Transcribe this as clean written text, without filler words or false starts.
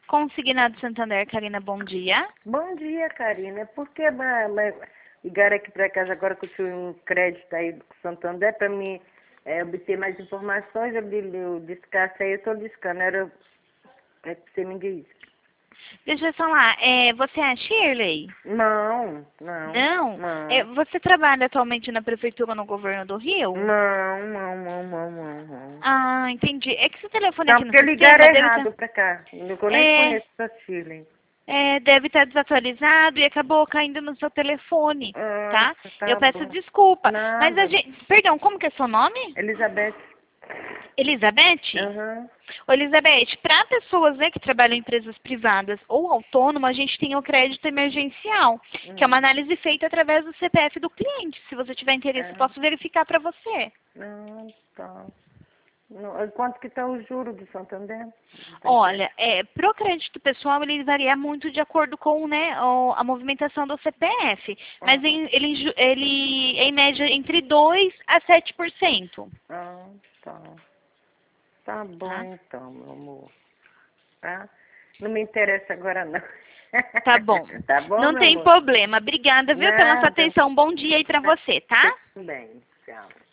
Consignado Santander, Karina, bom dia. Bom dia, Karina. Por que ligaram aqui para casa agora que eu tinha um crédito aí do Santander para mim obter mais informações? Eu descasso aí, eu estou discando. Era que você me diz. Deixa eu falar, você é a Shirley? Não. Não? Você trabalha atualmente na prefeitura no governo do Rio? Não. Ah, entendi. É que esse telefone Não, aqui no porque ligaram sistema errado para cá. Eu nem conheço essa Chile. deve estar desatualizado e acabou caindo no seu telefone, tá? Tá Eu peço bom. desculpa. Mas a Nada. gente... Perdão, como que é seu nome? Elizabeth. Elizabeth? Aham. Ô, Elizabeth, para pessoas, né, que trabalham em empresas privadas ou autônomas, a gente tem o crédito emergencial, que é uma análise feita através do CPF do cliente. Se você tiver interesse, eu posso verificar para você. Não, tá. Quanto que está o juro do Santander? Olha, pro crédito pessoal, ele varia muito de acordo com, né, a movimentação do CPF. Mas ele é em média entre 2% a 7%. Ah, tá. Tá bom Tá? então, meu amor. Tá? Não me interessa agora não. Tá bom. Tá bom, Não meu tem amor? problema. Obrigada, viu, pela sua Nada. atenção. Bom dia aí pra você, tá? Também. Tchau.